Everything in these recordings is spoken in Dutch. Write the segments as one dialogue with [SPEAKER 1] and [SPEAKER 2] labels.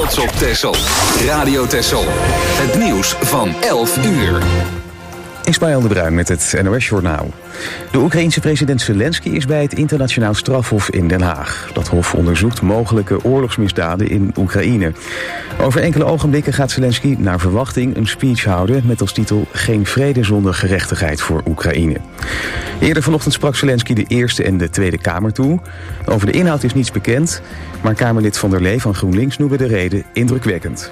[SPEAKER 1] trots op Texel. Radio Texel. Het nieuws van 11 uur.
[SPEAKER 2] Ismaël de Bruin met het NOS-journaal. De Oekraïense president Zelensky is bij het internationaal strafhof in Den Haag. Dat hof onderzoekt mogelijke oorlogsmisdaden in Oekraïne. Over enkele ogenblikken gaat Zelensky naar verwachting een speech houden met als titel Geen vrede zonder gerechtigheid voor Oekraïne. Eerder vanochtend sprak Zelensky de Eerste en de Tweede Kamer toe. Over de inhoud is niets bekend, maar Kamerlid Van der Lee van GroenLinks noemde de reden indrukwekkend.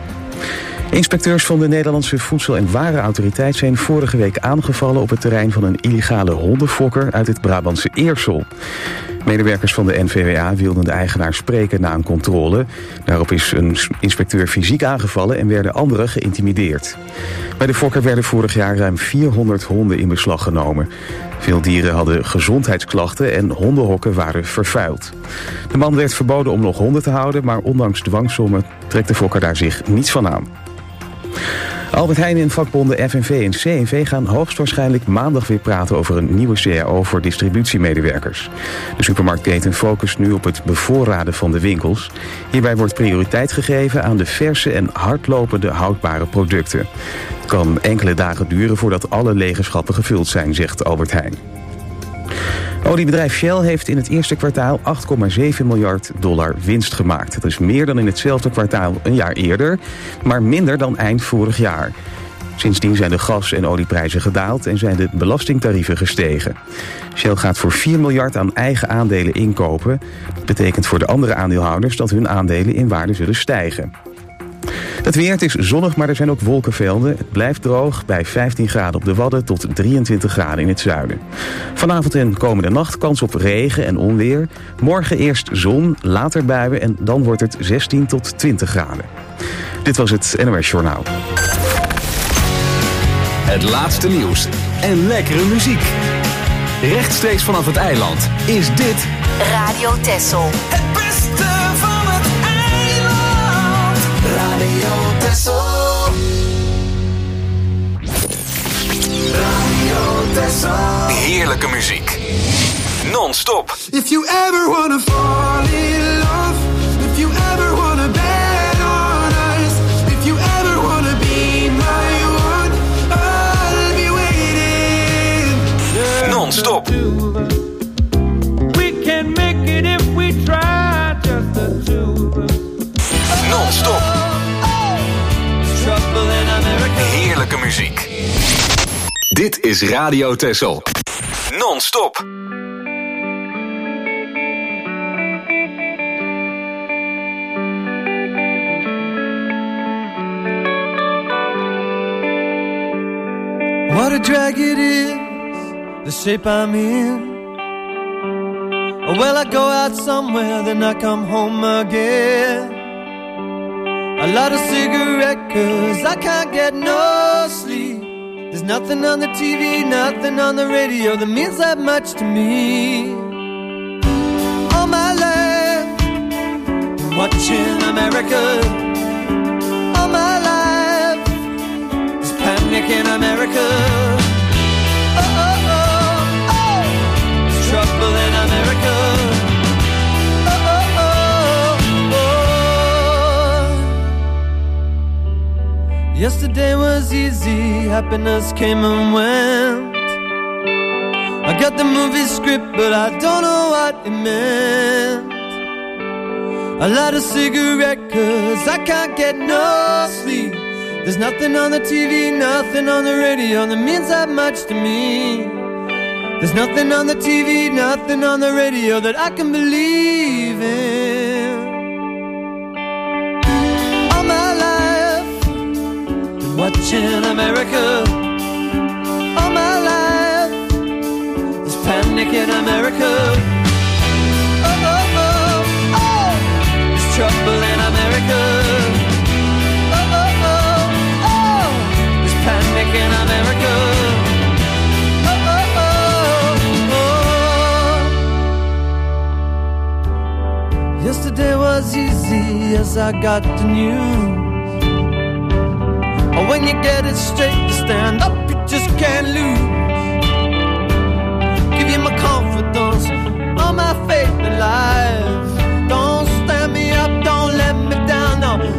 [SPEAKER 2] Inspecteurs van de Nederlandse Voedsel- en Warenautoriteit zijn vorige week aangevallen op het terrein van een illegale hondenfokker uit het Brabantse Eersel. Medewerkers van de NVWA wilden de eigenaar spreken na een controle. Daarop is een inspecteur fysiek aangevallen en werden anderen geïntimideerd. Bij de fokker werden vorig jaar ruim 400 honden in beslag genomen. Veel dieren hadden gezondheidsklachten en hondenhokken waren vervuild. De man werd verboden om nog honden te houden, maar ondanks dwangsommen trekt de fokker daar zich niets van aan. Albert Heijn en vakbonden FNV en CNV gaan hoogstwaarschijnlijk maandag weer praten over een nieuwe CAO voor distributiemedewerkers. De supermarktketen focust nu op het bevoorraden van de winkels. Hierbij wordt prioriteit gegeven aan de verse en hardlopende houdbare producten. Het kan enkele dagen duren voordat alle lege schappen gevuld zijn, zegt Albert Heijn. Oliebedrijf Shell heeft in het eerste kwartaal $8,7 miljard winst gemaakt. Dat is meer dan in hetzelfde kwartaal een jaar eerder, maar minder dan eind vorig jaar. Sindsdien zijn de gas- en olieprijzen gedaald en zijn de belastingtarieven gestegen. Shell gaat voor $4 miljard aan eigen aandelen inkopen. Dat betekent voor de andere aandeelhouders dat hun aandelen in waarde zullen stijgen. Het weer, het is zonnig, maar er zijn ook wolkenvelden. Het blijft droog bij 15 graden op de Wadden tot 23 graden in het zuiden. Vanavond en komende nacht kans op regen en onweer. Morgen eerst zon, later buien en dan wordt het 16 tot 20 graden. Dit was het NOS Journaal.
[SPEAKER 1] Het laatste nieuws en lekkere muziek. Rechtstreeks vanaf het eiland is dit
[SPEAKER 3] Radio Texel.
[SPEAKER 4] Het beste van het eiland. Radio Texel. Radio Texel.
[SPEAKER 1] heerlijke muziek. Non-stop.
[SPEAKER 4] If you ever wanna fall in love, if you ever wanna bet on us, if you ever wanna be my one, I'll be waiting.
[SPEAKER 1] Non-stop.
[SPEAKER 5] We can make it if we try, just the two of us.
[SPEAKER 1] Non-stop.
[SPEAKER 5] Trouble in America.
[SPEAKER 1] Heerlijke muziek. Dit is Radio Texel. Non-stop.
[SPEAKER 5] What a drag it is, the shape I'm in. Well, I go out somewhere, then I come home again. A lot of cigarette, 'cause I can't get no sleep. There's nothing on the TV, nothing on the radio that means that much to me. All my life, watching America. All my life, there's panic in America. Oh, oh, oh, oh, there's trouble in America. Oh, oh, oh, oh. Yesterday was easy, happiness came and went. I got the movie script, but I don't know what it meant. A lot of cigarette, 'cause I can't get no sleep. There's nothing on the TV, nothing on the radio that means that much to me. There's nothing on the TV, nothing on the radio that I can believe in. All my life, been watching America. All my life, there's panic in America. Oh, oh, oh, oh, there's trouble in America. Oh, oh, oh, oh, there's panic in America. Oh, oh, oh, oh. Yesterday was easy as I got the news. Oh, when you get it straight, you stand up, you just can't lose. Give you my confidence, all my faith in life. Don't stand me up, don't let me down, no.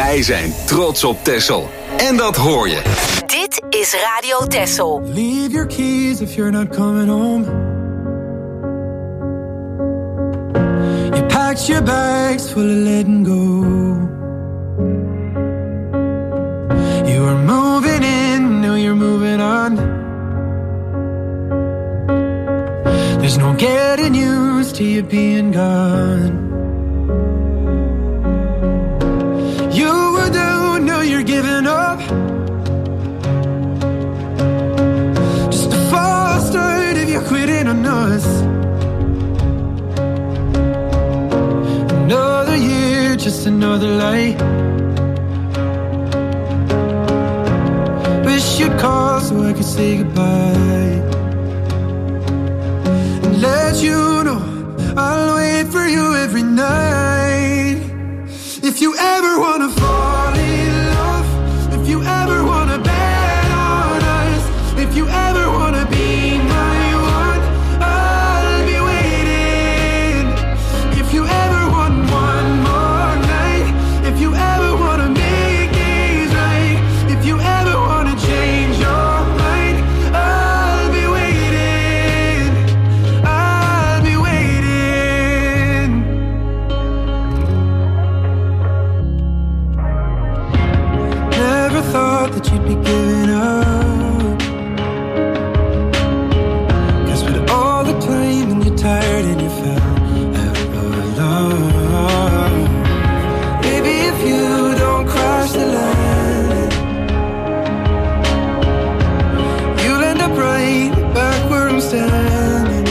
[SPEAKER 1] Wij zijn trots op Texel. En dat hoor je.
[SPEAKER 3] Dit is Radio Texel.
[SPEAKER 4] Leave your keys if you're not coming home. You packed your bags full of letting go. You were moving in, now you're moving on. There's no getting used to you being gone. You were down, now you're giving up. Just a false start if you're quitting on us. Another year, just another lie. Wish you'd call so I could say goodbye. And let you know I'll wait for you every night. If you ever wanna fall in love, if you ever wanna bet on us, if you ever wanna be my one, I'll be waiting. If you ever want one more night, if you ever wanna make things right, if you ever wanna change your mind, I'll be waiting. I'll be waiting. Never thought that you'd be giving up. 'Cause with all the time and you're tired and you fell out of love. Baby, if you don't cross the line, you'll end up right back where I'm standing.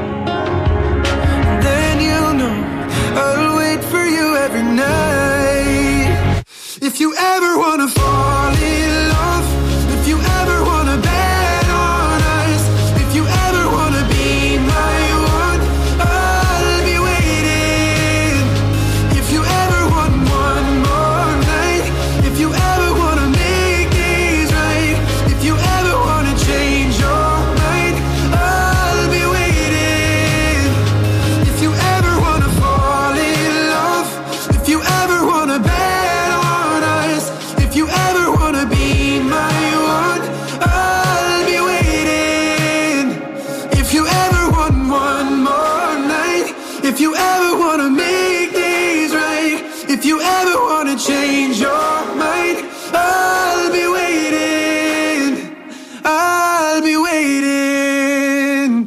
[SPEAKER 4] And then you'll know I'll wait for you every night. If you ever wanna fall in love, if you ever wanna bet on us, if you ever wanna be my one, I'll be waiting. If you ever want one more night, if you ever wanna make things right, if you ever wanna change your mind, I'll be waiting. If you ever wanna fall in love, if you ever wanna bet on us, if you ever wanna be my one, I'll be waiting. If you ever want one more night, if you ever wanna make things right, if you ever wanna change your mind, I'll be waiting. I'll be waiting.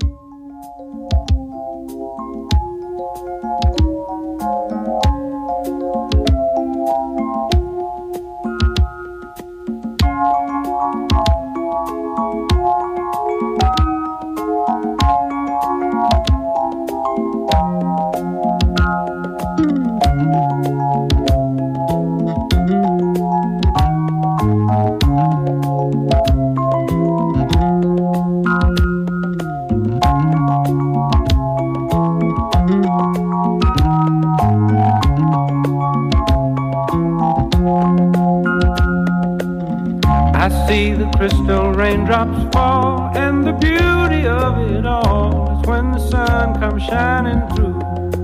[SPEAKER 6] I see the crystal raindrops fall, and the beauty of it all is when the sun comes shining through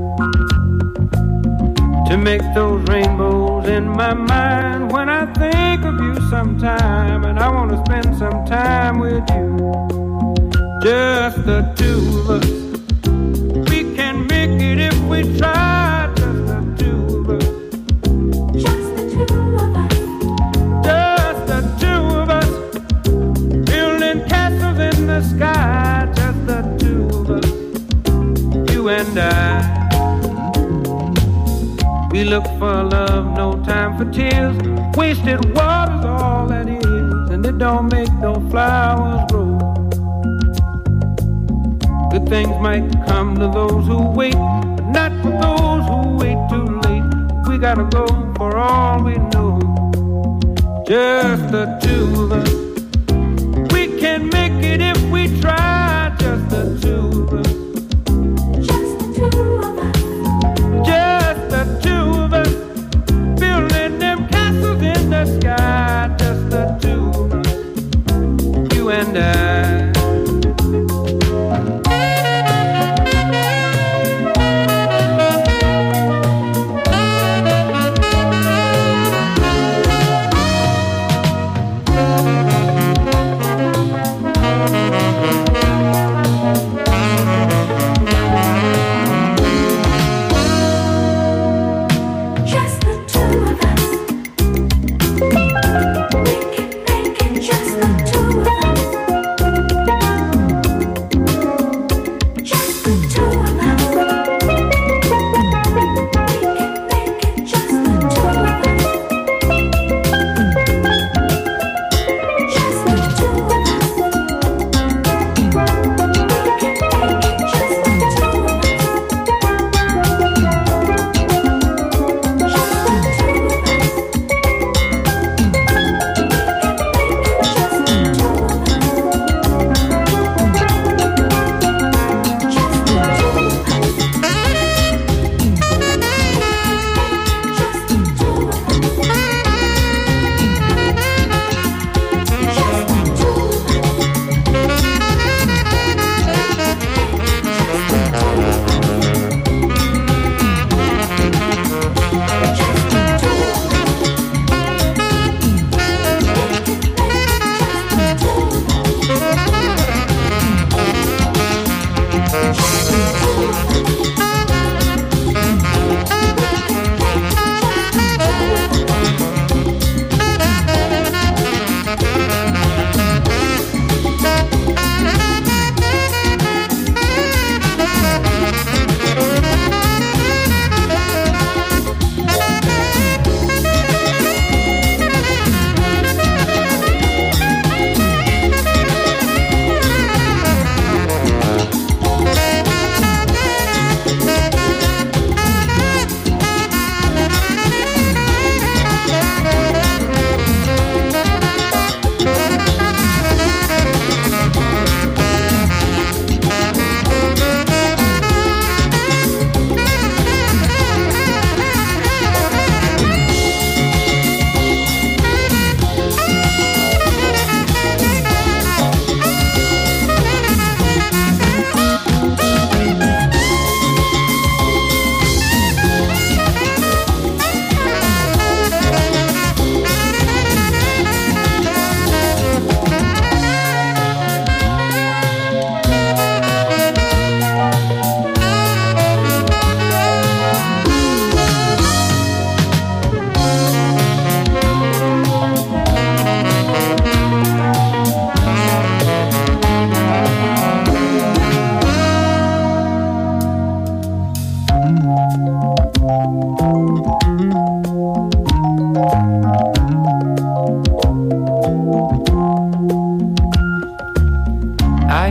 [SPEAKER 6] to make those rainbows in my mind. When I think of you sometime, and I want to spend some time with you, just the two of us. We can make it if we try, just the two of us.
[SPEAKER 7] Just the two of us.
[SPEAKER 6] Just the two of us, building castles in the sky. Just the two of us, you and I. We look for love, no time for tears. Wasted water's all that is, and it don't make no flowers grow. Good things might come to those who wait, but not for those who wait too late. We gotta go for all we know. Just the two of us. We can make it if we try. Just the two of us.
[SPEAKER 7] Just the two of us.
[SPEAKER 6] Just the two of us. Building them castles in the sky. Just the two of us. You and I.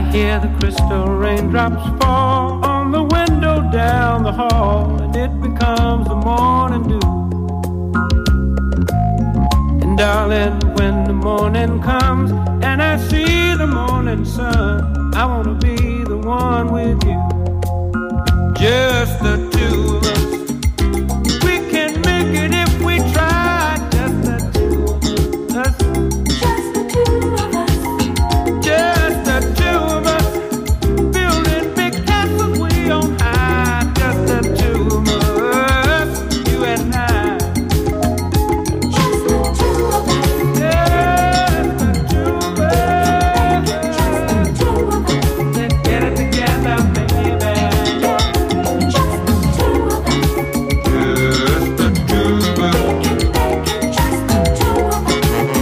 [SPEAKER 6] hear the crystal raindrops fall on the window down the hall, and it becomes the morning dew. And darling, when the morning comes and I see the morning sun, I wanna be the one with you, just the two of us. We can make it if we try, just the two of us.
[SPEAKER 7] Just the two of us.
[SPEAKER 6] Just the two of us, building big castles way on high. Just the two of us, you and I.
[SPEAKER 7] Just the two of us.
[SPEAKER 6] Just the two of us.
[SPEAKER 7] Just the two of us.
[SPEAKER 6] Let's get it together, baby.
[SPEAKER 7] Just the two of us.
[SPEAKER 6] Just the two of us.
[SPEAKER 7] Just the two of us.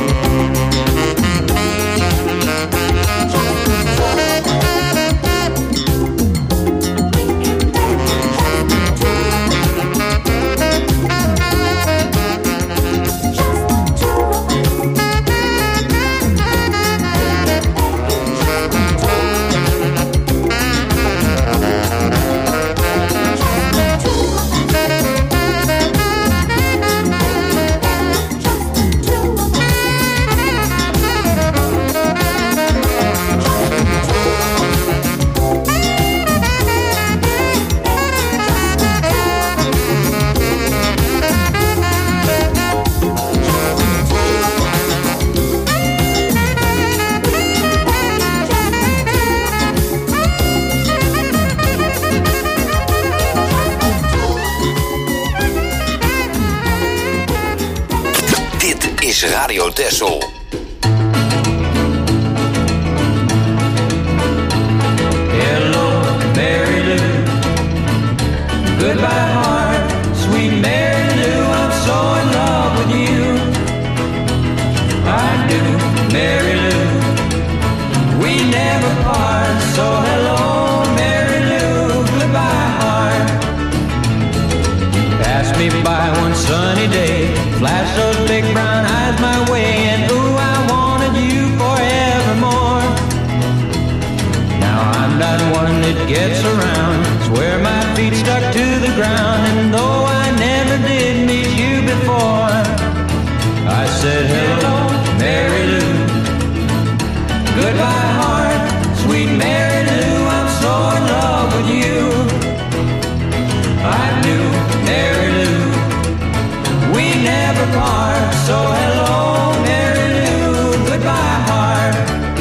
[SPEAKER 1] Dit is Radio Texel.
[SPEAKER 5] Hello, Mary Lou. Goodbye, heart, sweet Mary Lou. I'm so in love with you. I do, Mary Lou. We never part. So hello, Mary Lou. Goodbye, heart. Pass me by one sunny day. Flash those big brown eyes my way, and ooh, I wanted you forevermore. Now I'm not one that gets around, swear my feet stuck to the ground, and though I never did meet you before, I said hello, Mary Lou. Goodbye, heart, sweet Mary Lou. I'm so in love with you. I do, Mary Lou. We never part, so hello, Mary Lou. Goodbye, heart.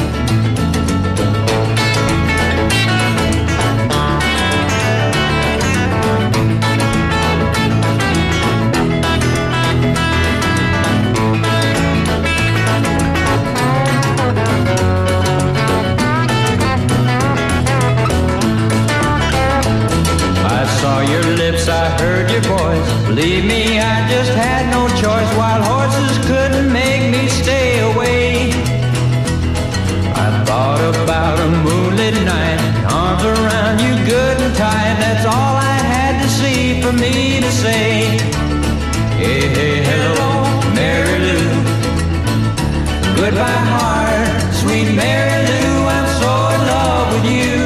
[SPEAKER 5] I saw your lips, I heard your voice. Believe me, I just had no choice. Wild horses couldn't make me stay away. I thought about a moonlit night, arms around you good and tight. That's all I had to see for me to say. Hey, hey, hello, Mary Lou. Goodbye, heart, sweet Mary Lou. I'm so in love with you.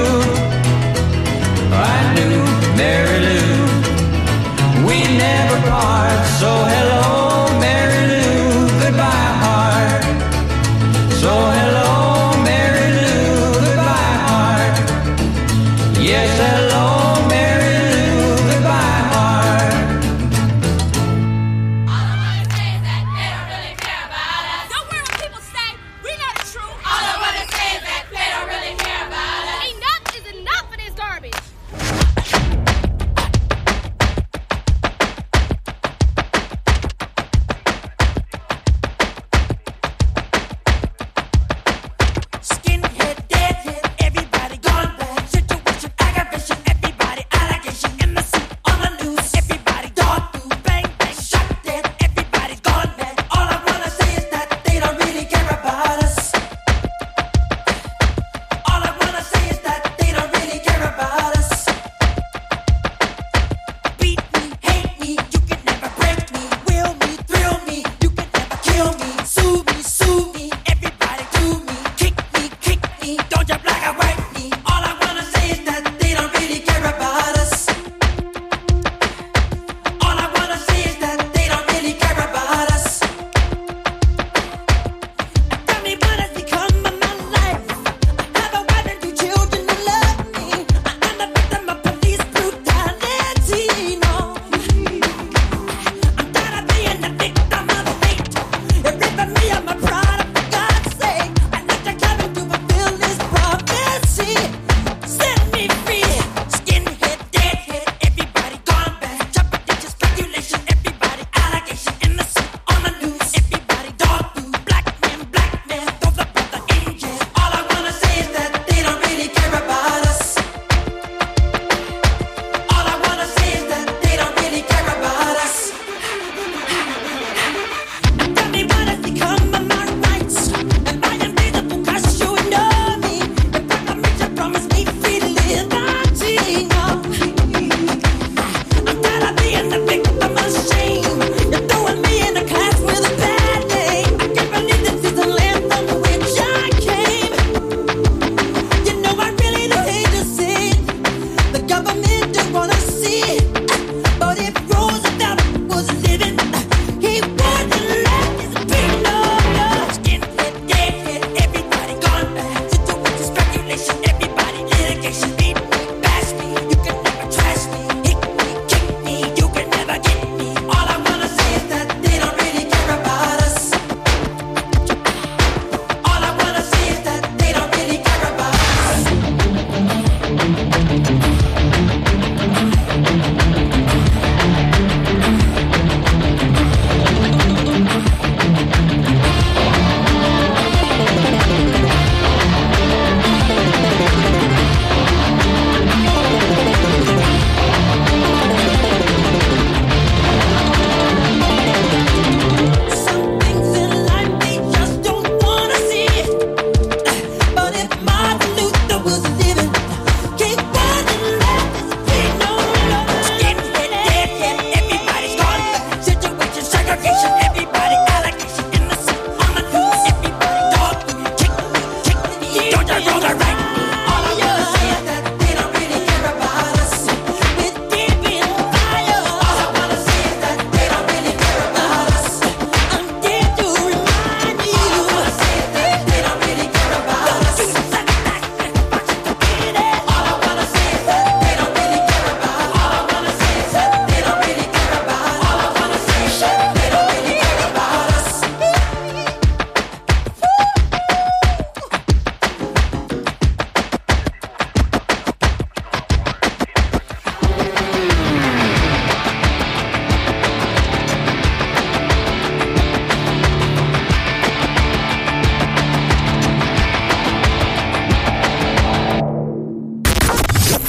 [SPEAKER 5] I knew, Mary Lou. We never part, so hello, Mary Lou. Goodbye, heart. So hello, Mary Lou. Goodbye, heart. Yes, hello, Mary Lou. Goodbye, heart.
[SPEAKER 8] All I wanna say is that they don't really care about us. Don't worry what people say. We know the truth. All I wanna say is that they don't really care about us. Enough is enough of this garbage.
[SPEAKER 9] Skinhead, deadhead, everybody gone bad. Situation, aggravation,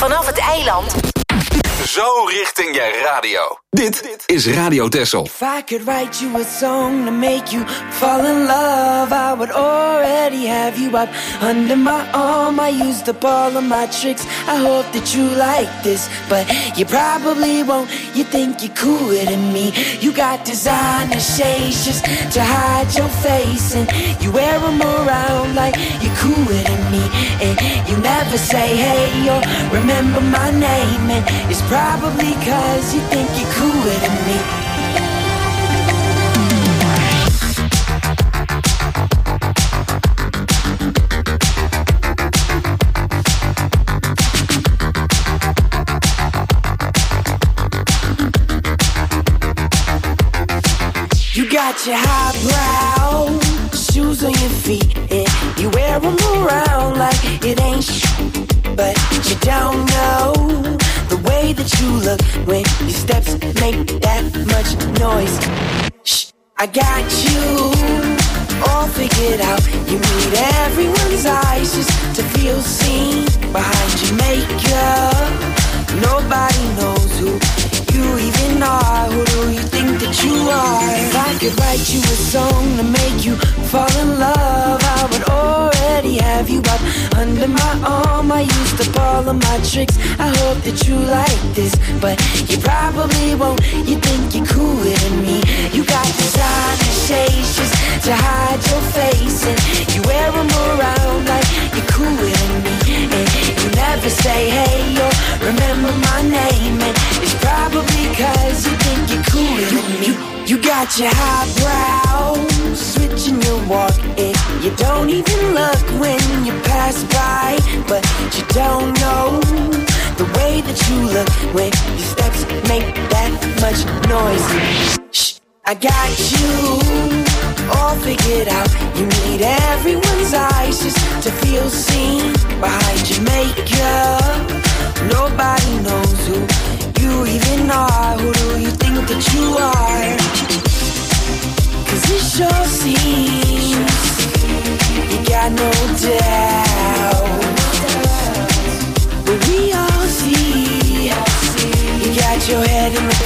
[SPEAKER 3] vanaf het eiland.
[SPEAKER 1] Zo richting je radio. Dit is Radio Texel.
[SPEAKER 9] If I could write you a song to make you fall in love, I would already have you up under my arm. I used up all of my tricks, I hope that you like this, but you probably won't. You think you're cooler than me. You got designer shades just to hide your face, and you wear them around like you're cooler than me. And you never say hey or remember my name, and it's probably cause you think you're cooler than me. You got your highbrow shoes on your feet, and you wear them around like it ain't but you don't know the way that you look when your steps make that much noise. Shh, I got you all figured out. You need everyone's eyes just to feel seen behind your makeup. Nobody knows who you even are. Who do you think that you are? If I could write you a song to make you fall in love, I would already have you up under my arm. I used up all of my tricks, I hope that you like this, but you probably won't. You think you're cooler than me. You got designer shades just to hide your face, and you wear them around like you're cooler than me. And you never say hey or remember my name, and it's probably cause you think you're cooler than me. You got your highbrow switching your walk, and you don't even look when you pass by, but you don't know the way that you look when your steps make that much noise. Shh, I got you all figured out. You need everyone's eyes just to feel seen behind your makeup. Nobody knows who you even are. Who do you think that you are? Cause it sure seems you got no doubt, but we all see you got your head in the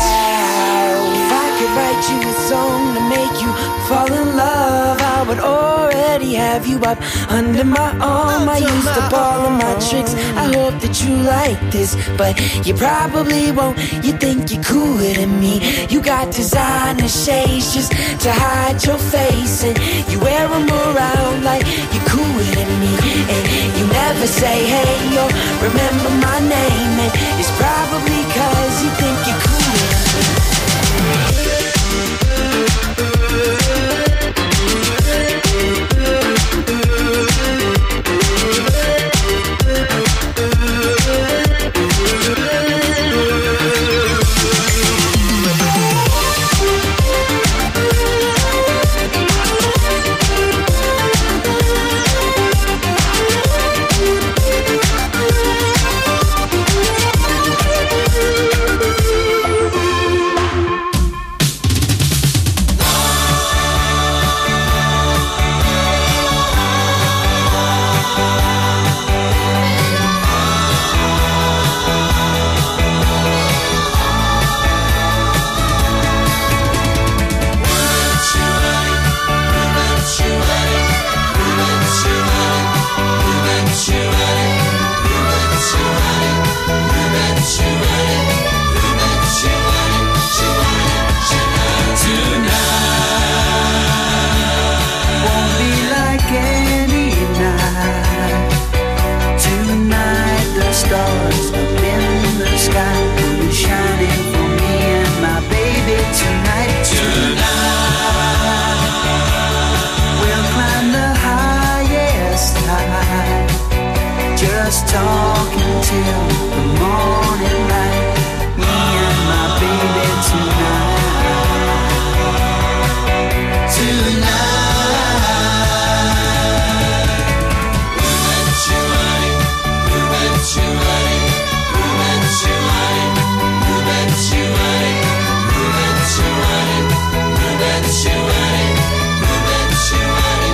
[SPEAKER 9] clouds. If I could write you a song to make you fall in love, I would already have you up under my arm. I used up all of my tricks, I hope that you like this, but you probably won't. You think you're cooler than me. You got designer shades just to hide your face, and you wear them around like you're cooler than me. And you never say hey or remember my name, and it's probably cause you think you're cooler than me.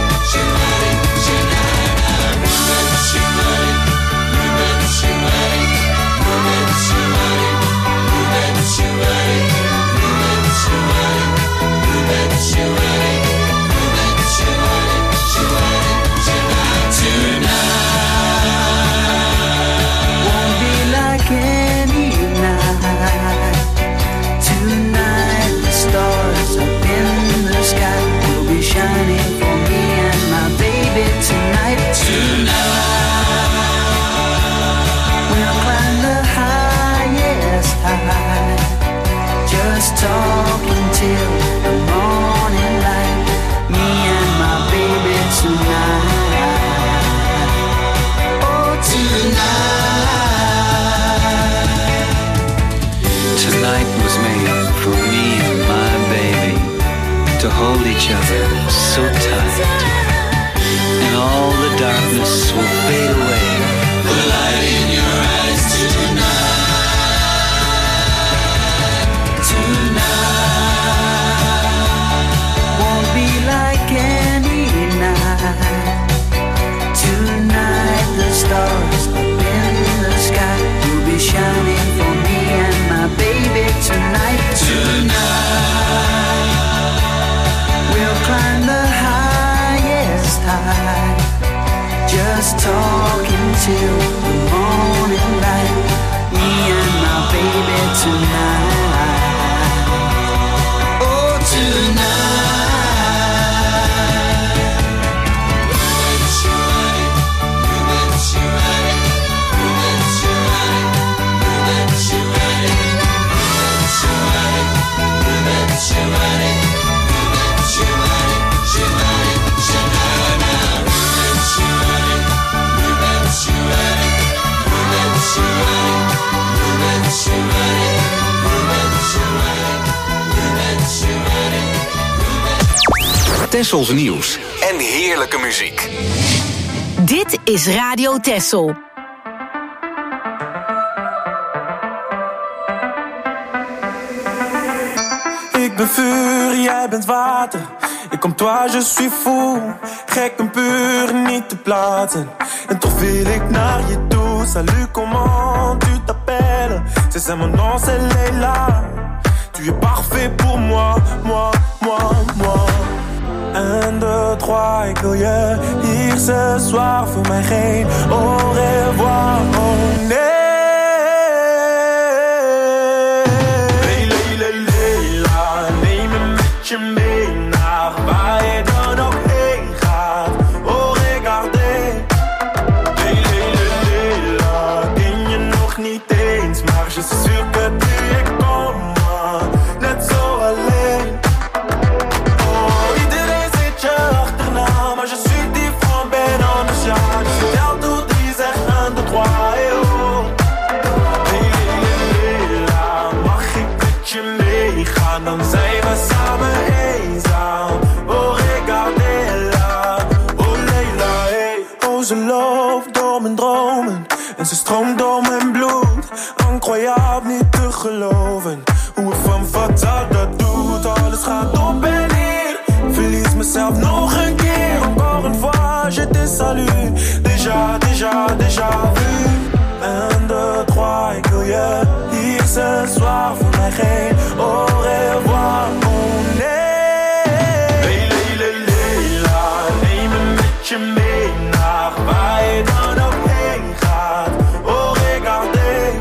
[SPEAKER 10] Ruben,
[SPEAKER 9] highest high. Just talking till the morning light. Me and my baby tonight. Oh,
[SPEAKER 10] Tonight was made for me and my baby to hold each other so tight, and all the darkness will fade away. The light in your eyes tonight.
[SPEAKER 9] Tonight won't be like any night. Tonight the stars up in the sky will be shining for me and my baby tonight. Tonight we'll climb the highest high. Just talking till the morning light. Me and my baby tonight. Oh, tonight.
[SPEAKER 1] Tessels nieuws en heerlijke muziek.
[SPEAKER 3] Dit is Radio Tessel.
[SPEAKER 11] Ik ben vuur, jij bent water. Ik comme toi, je suis fou. Gek en puur, niet te plaatsen. En toch wil ik naar je toe. Salut, comment tu t'appelles? C'est ça mon nom, c'est Leila. Tu es parfait pour moi, moi, moi, moi. 1, 2, 3, ik wil je hier ce soir. Voor mij geen au revoir, oh nee. Leila, neem me met je mee naar waar je dan ook heen gaat. Oh, regardez. Leila, ken je nog niet eens, maar je suis sûr que tu es comme moi. Net zo alleen. Maar je suis différent, ben anders, ja. Dus vertel toe 3, zeg 1, 2, 3, hey oh. Leila, mag ik met je meegaan? Dan zijn we samen eenzaam. Oh, regardez-la, oh Leila, hey. Oh, ze loopt door mijn dromen en ze stroomt door mijn bloed. Incroyable, niet te geloven hoe een femme fatale dat doet. Alles gaat op en neer, verlies mezelf nog een keer. Encore une fois, je te salue. Déjà vu. 1, 2, 3, ik wil je hier ce soir. Voor mij geen au revoir, oh nee. Leila, neem me met je mee naar waar je dan ook heen gaat. Oh, regardez.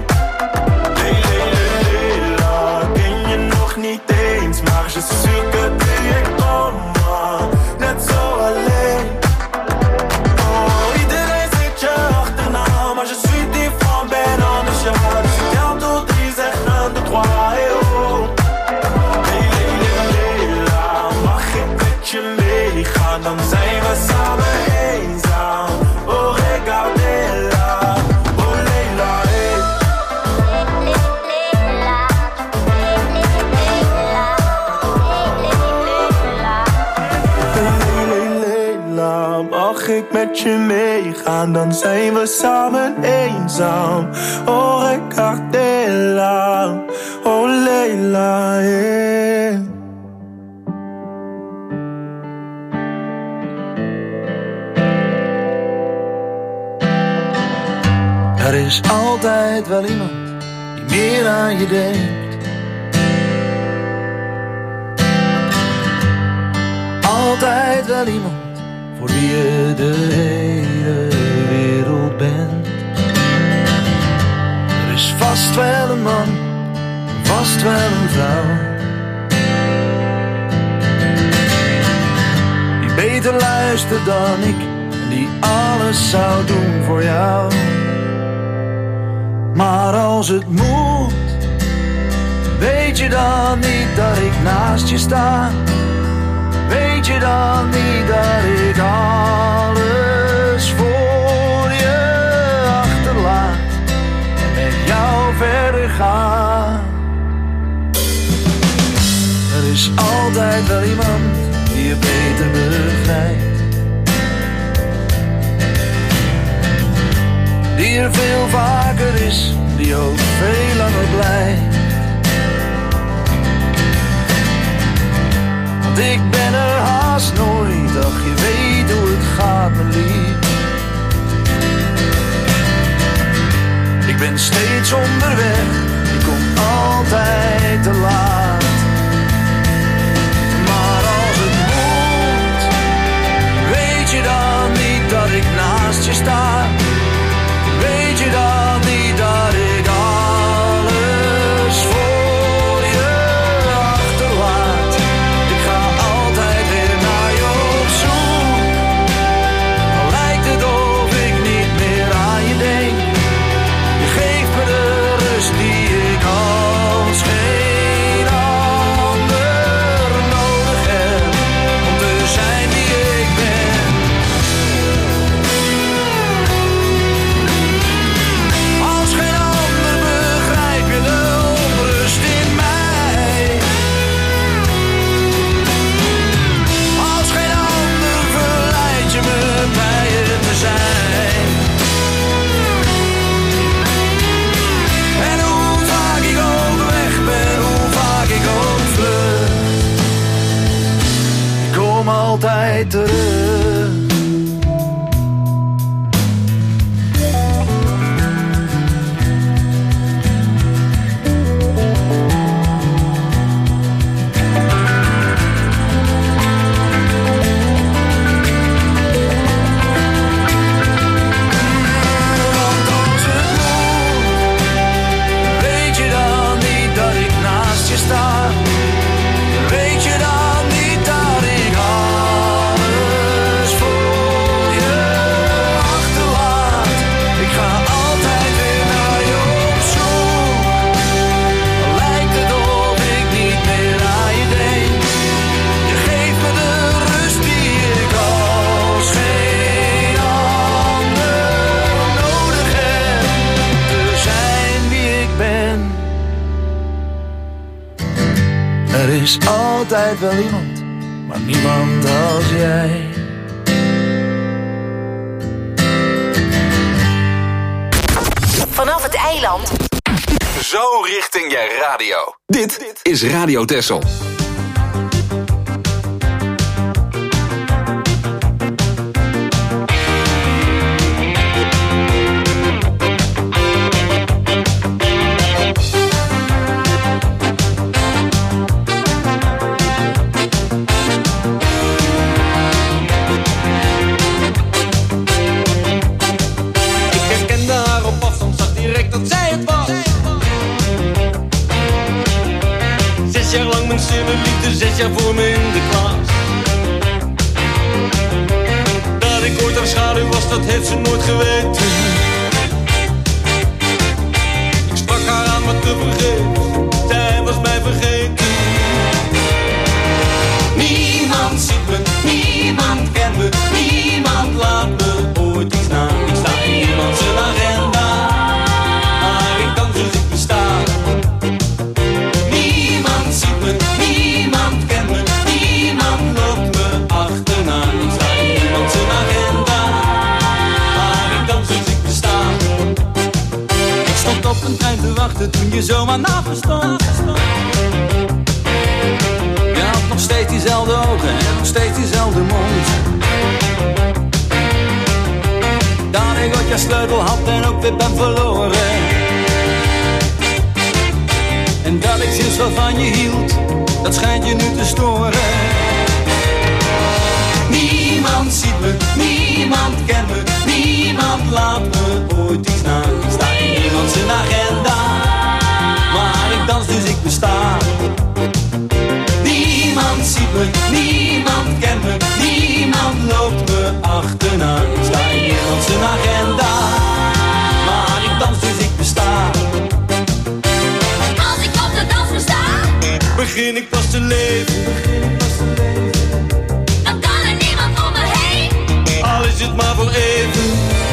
[SPEAKER 11] Leila, ken je nog niet eens, maar je suis sûr que tu es comme moi. Net zo alleen. Oh, iedereen zit je achterna, maar je suis différent, ben anders, ja. Dus ik tel tot 3, zeg 1, 2, 3, hey oh. Leila, mag ik met je meegaan? Dan zijn we samen eenzaam. Oh, regardez-la, oh Leila, hey. Leila, mag ik met je meegaan? Dan zijn we samen eenzaam. Oh, regardez-la, oh Leila, yeah.
[SPEAKER 5] Er is altijd wel iemand die meer aan je denkt. Altijd wel iemand voor wie je de hele wereld bent. Er is vast wel een man, vast wel een vrouw, die beter luistert dan ik en die alles zou doen voor jou. Maar als het moet,
[SPEAKER 12] Weet je dan niet dat ik naast je sta? Weet je dan niet dat ik alles voor je achterlaat en met jou verder ga? Er is altijd wel iemand die je beter begrijpt, die er veel vaker is, die ook veel langer blijft. Want ik ben er haast nooit, ach je weet hoe het gaat mijn lief. Ik ben steeds onderweg, ik kom altijd te laat. Maar als het moet, weet je dan niet dat ik naast je sta? Weet je dan niet dat ik alles voor je achterlaat? Ik ga altijd weer naar je op zoek. Al lijkt het of ik niet meer aan je denk. Je geeft me de rust die ik als geen ander nodig heb, om te zijn wie ik ben. Als geen ander begrijp je de onrust in mij. Als geen ander verleid je me bij je te zijn. En hoe vaak ik ook weg ben, hoe vaak ik ook vlug, ik kom altijd terug. Want als het moet, weet je dan niet dat ik naast je sta? Weet je dan niet dat ik alles voor je achterlaat? Ik ga altijd weer naar je op zoek. Al lijkt het of ik niet meer aan je denk. Je geeft me de rust die ik als geen ander nodig heb, te zijn wie ik ben. Er is altijd wel iemand, maar niemand als jij.
[SPEAKER 3] Vanaf het eiland.
[SPEAKER 1] Zo richting je radio. Dit is Radio Texel.
[SPEAKER 5] Ik herkende haar op afstand, zag direct dat zij het was. 6 jaar lang mijn stille liefde, 6 jaar voor me in de klas. Dat ik ooit haar schaduw was, dat heeft ze nooit geweten. Ik sprak haar aan, maar tevergeefs, zij was mij vergeten. Niemand ziet me, niemand kent me, niemand laat me ooit iets na. Ik sta in niemand zijn agenda, maar ik dans dus ik besta. Niemand ziet me, niemand kent me, niemand loopt me achterna. Ik sta in niemand zijn agenda, maar ik dans dus ik besta. Ik stond op een trein te wachten toen je zomaar naast me stond. Je had nog steeds diezelfde ogen en nog steeds diezelfde mond. Dat ik ooit je sleutel had en ook weer ben verloren. En dat ik sinds wat van je hield, dat schijnt je nu te storen. Niemand ziet me, niemand kent me, niemand laat me ooit iets na. Ik sta in niemand zijn agenda, maar ik dans dus ik besta. Niemand ziet me, niemand kent me, niemand loopt me achterna. Ik sta in niemand zijn agenda, maar ik dans dus ik besta.
[SPEAKER 8] Als ik op de dansvloer sta,
[SPEAKER 12] te leven.
[SPEAKER 8] Dan kan er niemand om me heen.
[SPEAKER 12] Al is het maar voor even.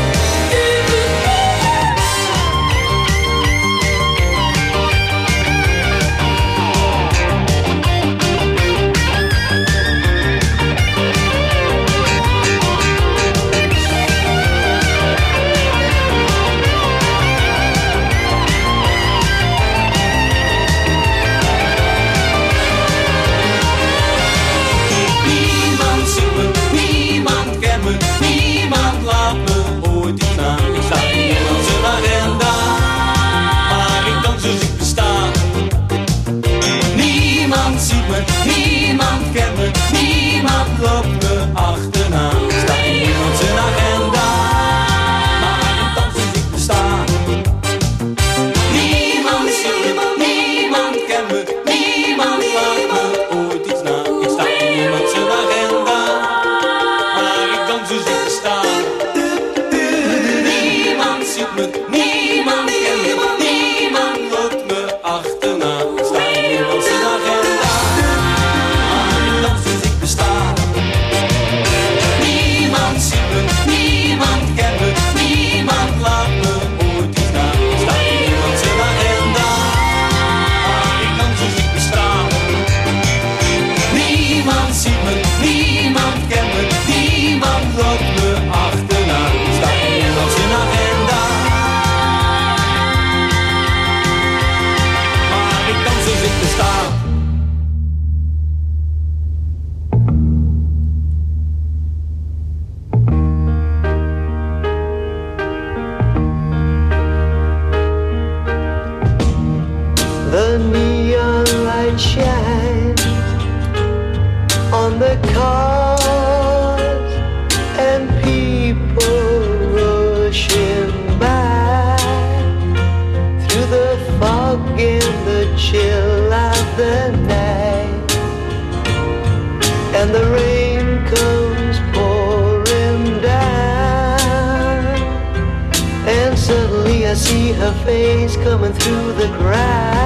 [SPEAKER 12] Niemand kent me, niemand loopt me achterna. Sta in niemand zijn agenda, maar ik dans dus ik besta. Niemand ziet me, niemand kent me, niemand laat me ooit iets na. Ik sta in niemand zijn agenda, maar ik dans dus ik besta. Niemand ziet me, niemand kent me, niemand loopt me achterna. Sta in niemand zijn agenda.
[SPEAKER 5] The neon light shines on the cars and people rushing by through the fog and the chill of the night, and the rain comes pouring down, and suddenly I see her face coming through the crowd.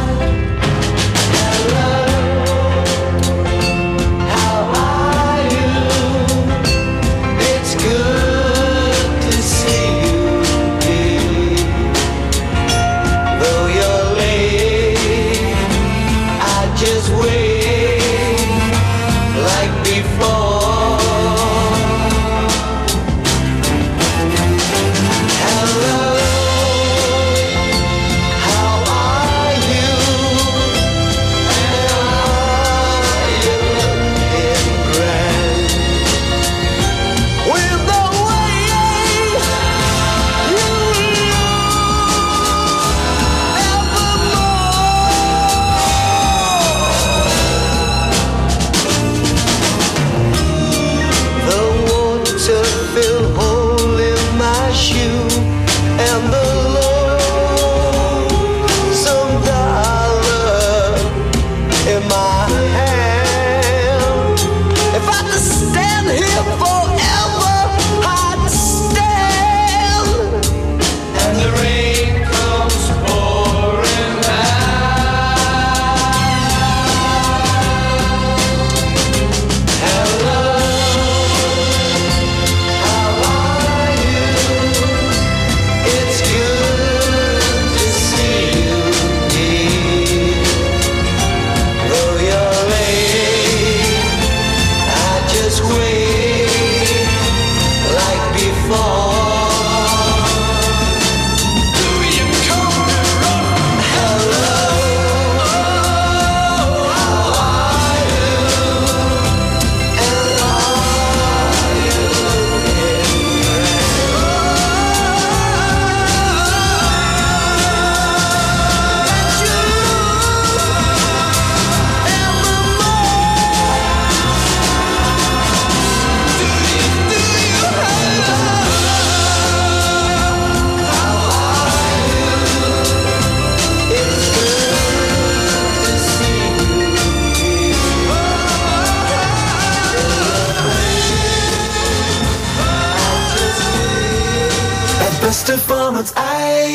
[SPEAKER 4] beste van het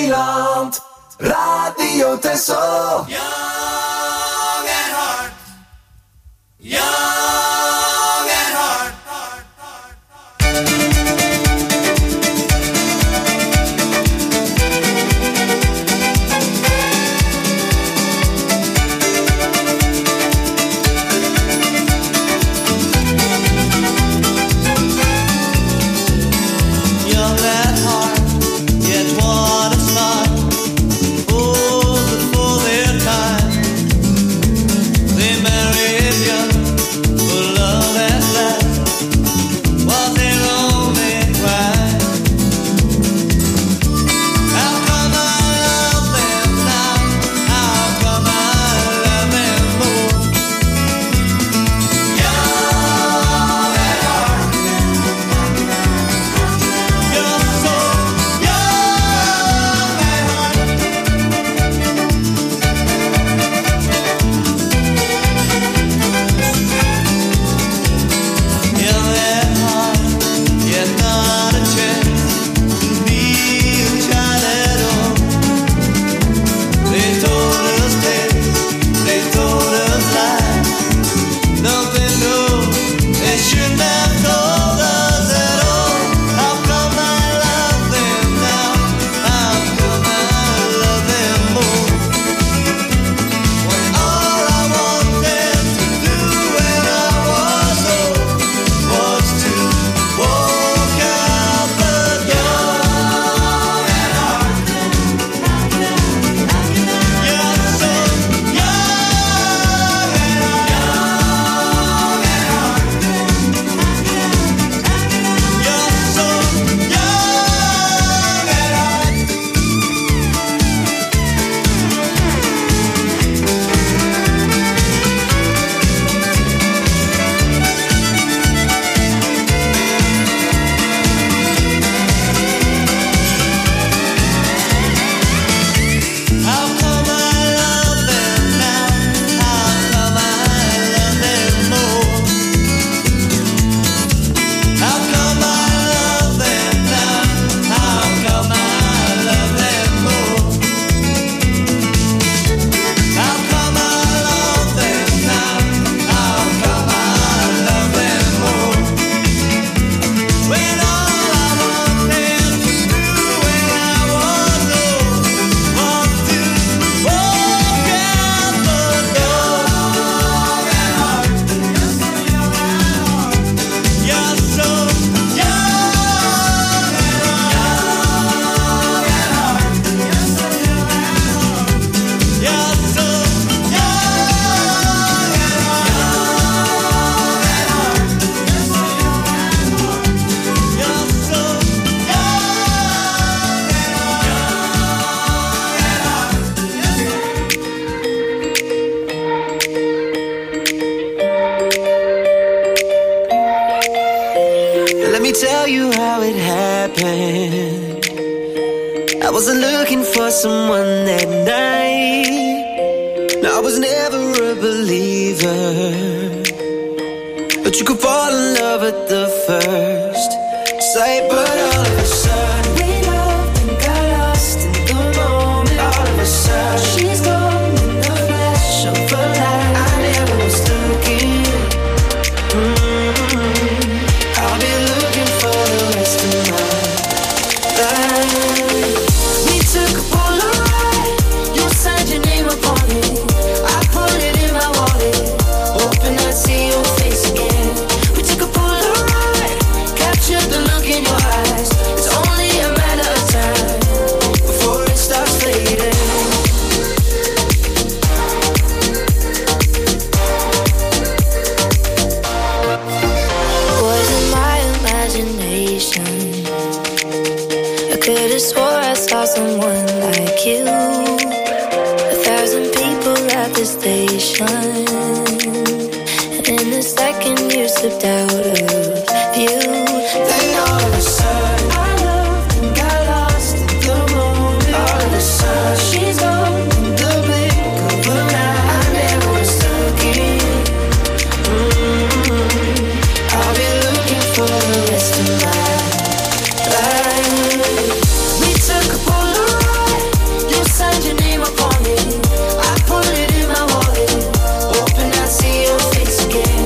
[SPEAKER 4] eiland. Radio Texel.
[SPEAKER 12] Young and hard. Young at heart.
[SPEAKER 5] Young at heart, yet what a smile. Fools before their time. They married young for love at last. Was their only crime. How come I love them now? How come I love them more? Young at heart. You're so young at heart. Young at heart, yet not a chance to be a child at all. They told us tales, they told us lies. Nothing new, they shouldn't have told us at all. How come I love them now? How come I love them more? When all I wanted to do when I was old was to walk out the young at heart. You're so young at heart. You're so young at heart. How come I love them now? How come I love them more? How come I love them now? How come I love them more? How come I love them now? How come I love them more? When all I wanted to do when I was old was to walk out the door. Young at heart. You're so young at heart. You're so
[SPEAKER 9] Let me tell you how it happened. I wasn't looking for someone that night. No, I was never a believer, but you could fall in love at the first sight. But all of a sudden we loved and got lost in the moment. All of a sudden she's gone in the flash of a light. I never was looking. I'll be looking for the rest of my life. We took a Polaroid, you signed your name upon it. I put it in my wallet, hoping I'd see your face again. We took a Polaroid, captured the look in your eyes. It's only a matter of time before it starts fading.
[SPEAKER 13] Was it my imagination? I could have swore I saw someone like you. 1,000 people at the station, and in a second you slipped out of view.
[SPEAKER 9] Then all of a sudden I loved and got lost in the moment. All of a sudden she's gone in the blink of an eye. I never was looking. I'll be looking for the rest of my life. We took a Polaroid, you signed your name upon it. I put it in my wallet, hoping I'd see your face again.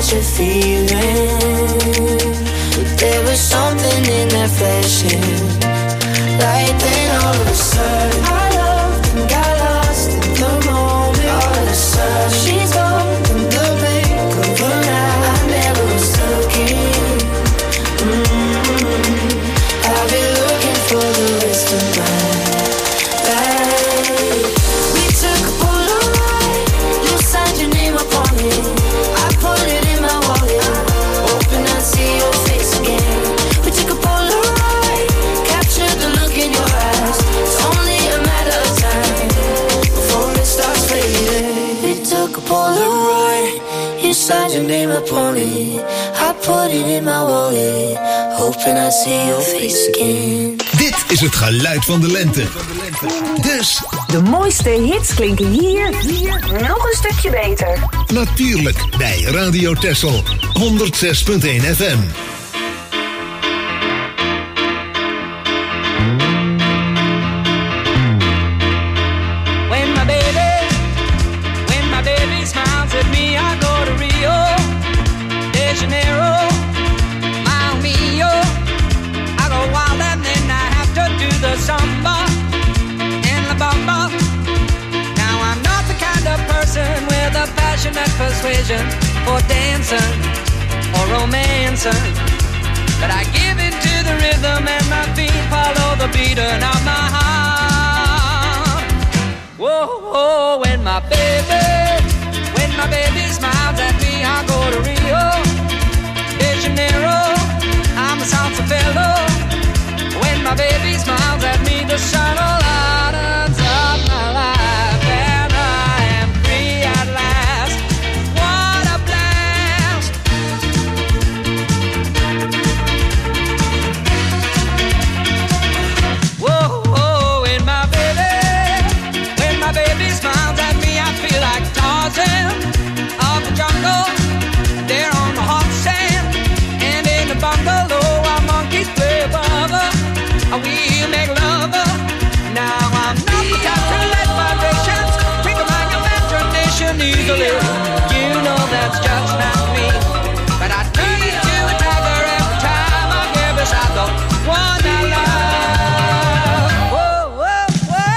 [SPEAKER 13] such a feeling. But there was something in that flashing light. Then all of a sudden I loved and got lost in the moment. All of a sudden she's gone in the blink of an eye. I never was looking. I've been looking for the rest of my life. We took a Polaroid, you signed your name upon it. I put it in my wallet, hoping I'd see your face again. We took a Polaroid, captured the look in your eyes. It's only a matter of time before it starts fading. We took a Polaroid, you signed your name upon it. I put it in my wallet, hoping I see your face again.
[SPEAKER 14] Dit is het geluid van de lente. Dus
[SPEAKER 3] De mooiste hits klinken hier nog een stukje beter.
[SPEAKER 14] natuurlijk bij Radio Texel 106.1 FM.
[SPEAKER 15] When my baby smiles at me, I go to Rio de Janeiro, Mile Mio. I go wild and then I have to do the samba and la bamba. Now I'm not the kind of person with a passionate persuasion for dancing or romancing, but I give in to the rhythm and my feet follow the beating of my heart. Whoa, whoa, when my baby smiles at me, I go to Rio de Janeiro, I'm a salsa fellow. When my baby smiles at me, the sun lightens up my life, and I am free at last. What a blast! Whoa, whoa, when my baby smiles at me, I feel like Tarzan of the jungle. There on the hot sand, and in the bungalow, our monkeys play above her. We'll make love. Now I'm not the type to let vibrations twinkle my imagination easily. You know that's just not me. But I turn into a tiger every time I get beside the one I love. Whoa, whoa, whoa.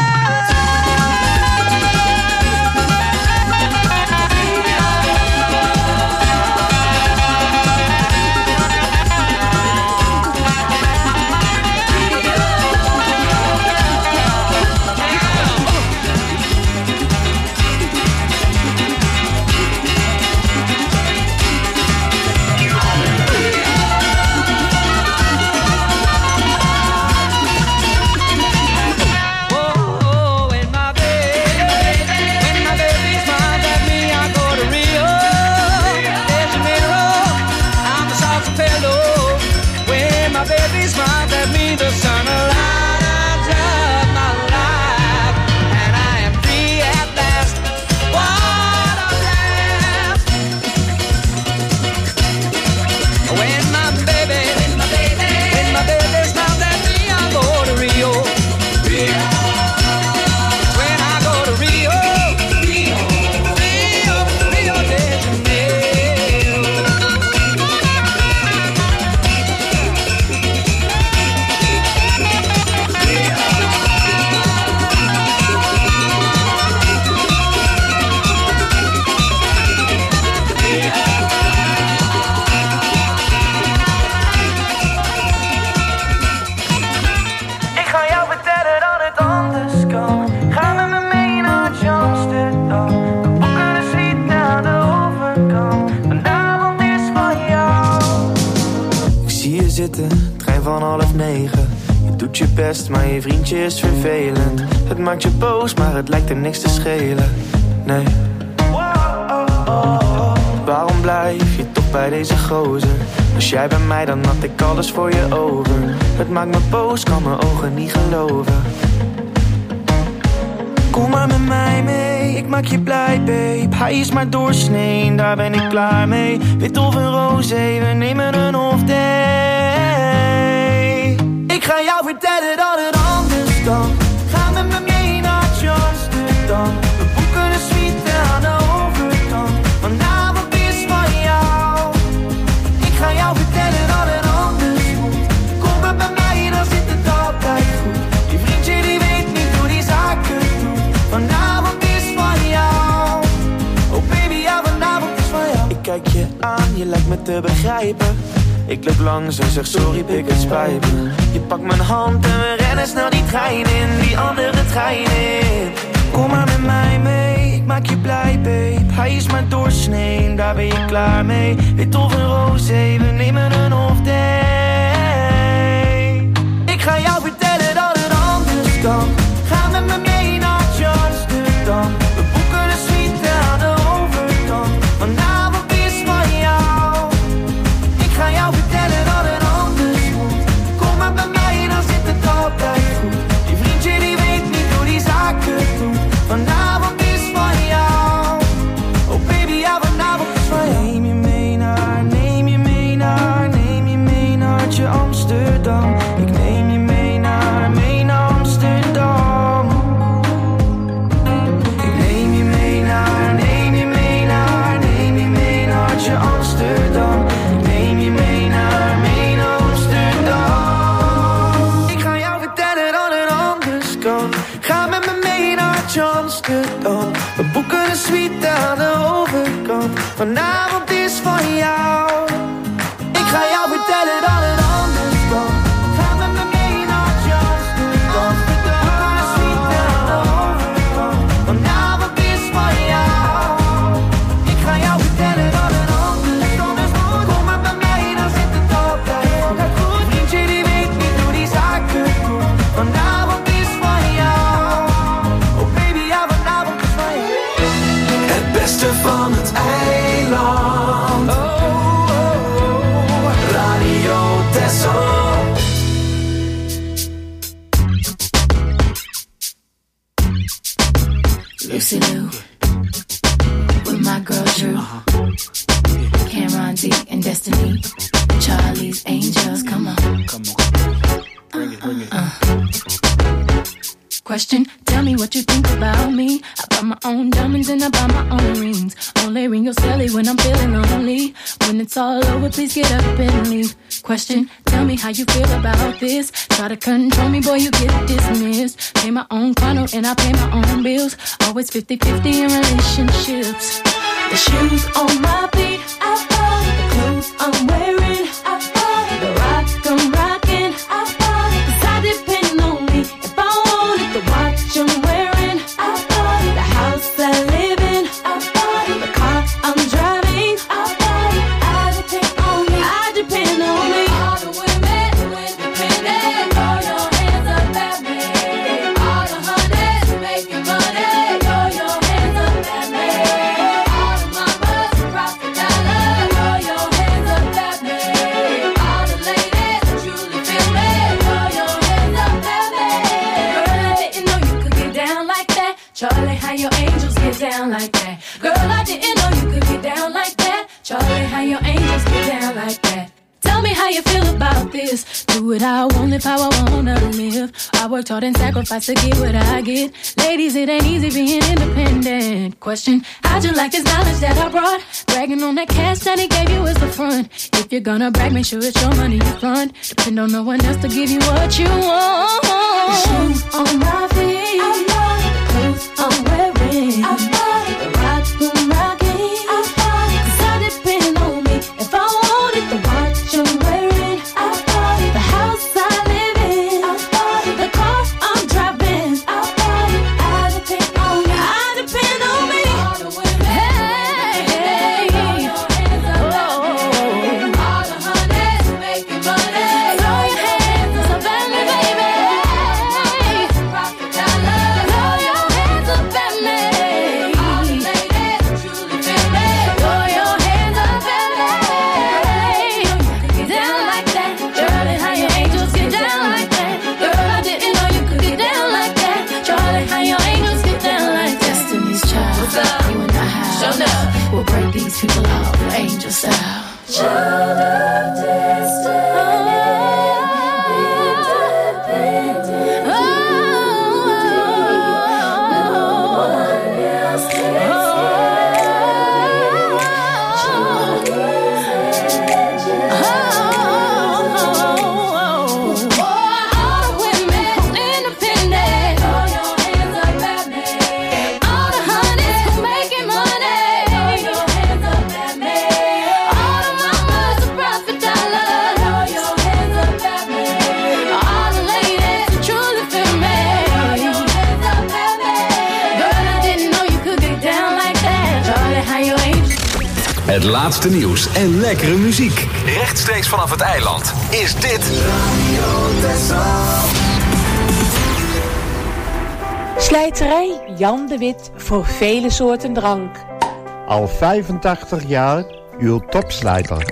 [SPEAKER 16] Trein van 8:30. Je doet je best, maar je vriendje is vervelend. Het maakt je boos, maar het lijkt er niks te schelen. Nee. Waarom blijf je toch bij deze gozer? Als jij bij mij, dan had ik alles voor je over. Het maakt me boos, kan mijn ogen niet geloven. Kom maar met mij mee, ik maak je blij, babe. Hij is maar doorsnee, daar ben ik klaar mee. Wit of een roze, we nemen een off day. Ik ga jou vertellen dat het anders kan. Ga met me mee naar Amsterdam. We boeken een suite aan de overkant. Vanavond is van jou. kijk je aan, je lijkt me te begrijpen. Ik loop langs en zeg sorry, pik, het spijt me. Je pakt mijn hand en we rennen snel die trein in, die andere trein in. Kom maar met mij mee, ik maak je blij, babe. Hij is maar doorsnee, daar ben je klaar mee. Wit of een roze, we nemen een off day. Ik ga jou vertellen dat het anders kan. Ga met me mee naar Amsterdam. We boeken een suite aan de overkant. Vanavond is van jou. Ik ga jou vertellen dat het anders moet. Kom maar bij mij, dan zit het altijd goed. Die vriendje die weet niet hoe die zaken doet. Vanavond is van jou. Oh baby, ja, vanavond is van jou. Neem je mee naar, neem je mee naar, neem je mee naar Amsterdam. Ik neem je mee naar Amsterdam. Ik neem je mee naar, neem je mee naar, neem je mee naar Amsterdam. Ik neem je mee naar Amsterdam. Ik ga jou vertellen dat het anders kan. Ga met me mee naar Amsterdam. We boeken een suite aan de overkant. Vanavond is van jou. Ik ga jou vertellen dat het anders kan. Ga met me mee naar Amsterdam. We boeken een suite aan de overkant. Vanavond is van jou. Ik ga jou vertellen dat het anders moet. Kom maar bij mij, dan zit het altijd goed. Vriendje die weet niet hoe die zaken doen. Vanavond is van jou. Oh baby, ja, vanavond is van jou.
[SPEAKER 4] Het beste van het eiland. Radio Texel.
[SPEAKER 17] Lucy Lou, with my girl Drew, Cameron D and Destiny, Charlie's Angels, come on. Bring it. Question, tell me what you think about me. I buy my own diamonds and I buy my own rings. Only ring your celly when I'm feeling lonely. When it's all over, please get up and leave. Question, tell me how you feel about this. Try to control me, boy, you get dismissed. Pay my own condo and I pay my own bills. Always 50-50 in relationships. The shoes on my feet, I bought it. The clothes I'm wearing, I bought it. The rock I'm rocking, I bought it. 'Cause I depend on me if I want it. The watch I'm wearing, I bought it. The house I live in, I bought it. The car I'm driving, I bought it. I depend on me, I depend on me. All the women who independent, throw your hands up at me. All the honeys who making money, throw your hands up at me. All the mamas who rock the dollar, throw your hands up at me. All the ladies who truly feel me, throw your hands up at me. Girl, I didn't know you could get down like that. Charlie, how your angels get down like that. Girl, I didn't know you could get down like that. Charlie, how your angels get down like that. Tell me how you feel about this. Do what I want, live how I wanna live. I worked hard and sacrificed to get what I get. Ladies, it ain't easy being independent. Question, how'd you like this knowledge that I brought? Bragging on that cash that he gave you as the front. If you're gonna brag, make sure it's your money you fund. Depend on no one else to give you what you want. The shoes on my feet, I bought it. The clothes I'm wearing, I bought it. The rock I'm rocking, I bought it. 'Cause I depend on me if I want it. The watch I'm wearing, I bought it. The house I live in, I bought it. The car I'm driving, I bought it. I depend on me, I depend on me. All the women, hey, throw your hands up at me. All the honeys who making money, throw your hands up at me, baby. Rock the dollar, throw your hands up at me. All the ladies who truly feel me, throw your hands up at me. Get down like that. Charlie, how your angels get down like that. Girl, I didn't know you could get down like that. Charlie, how your angels get down like that. Destiny's Child, what's up? You and I have show up. We'll break these people off, angel style. Child of destiny, independent. No one else can all the women independent, throw your hands up at me. All the honeys who making money, throw your hands up at me.
[SPEAKER 1] Het laatste nieuws en lekkere muziek. Rechtstreeks vanaf het eiland is dit Radio Texel.
[SPEAKER 18] Slijterij Jan de Wit voor vele soorten drank.
[SPEAKER 19] Al 85 jaar uw topslijter.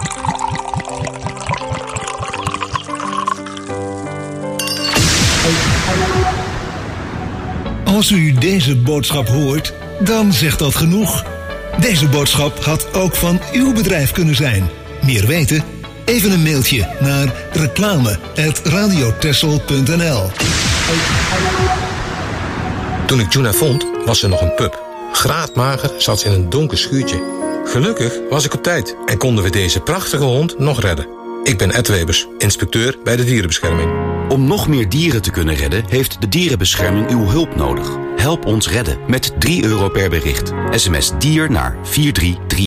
[SPEAKER 14] Als u deze boodschap hoort, dan zegt dat genoeg. Deze boodschap had ook van uw bedrijf kunnen zijn. Meer weten? Even een mailtje naar reclame@radiotexel.nl.
[SPEAKER 20] Toen ik Juna vond, was ze nog een pup. Graadmager zat ze in een donker schuurtje. Gelukkig was ik op tijd en konden we deze prachtige hond nog redden. Ik ben Ed Webers, inspecteur bij de dierenbescherming.
[SPEAKER 21] Om nog meer dieren te kunnen redden, heeft de dierenbescherming uw hulp nodig. Help ons redden met €3 per bericht. SMS DIER naar 4333.